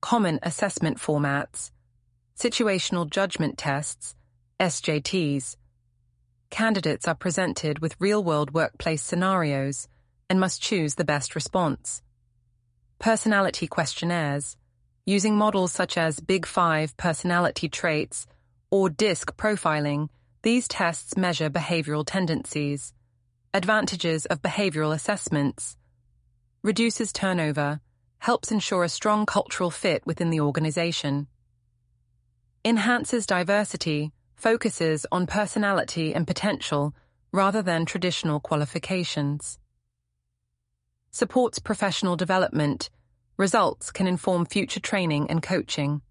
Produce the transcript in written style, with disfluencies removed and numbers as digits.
common assessment formats, situational judgment tests, SJTs. Candidates are presented with real-world workplace scenarios and must choose the best response. Personality questionnaires, using models such as Big Five personality traits or DISC profiling, these tests measure behavioral tendencies. Advantages of behavioral assessments: reduces turnover, helps ensure a strong cultural fit within the organization. Enhances diversity, focuses on personality and potential rather than traditional qualifications. Supports professional development, results can inform future training and coaching.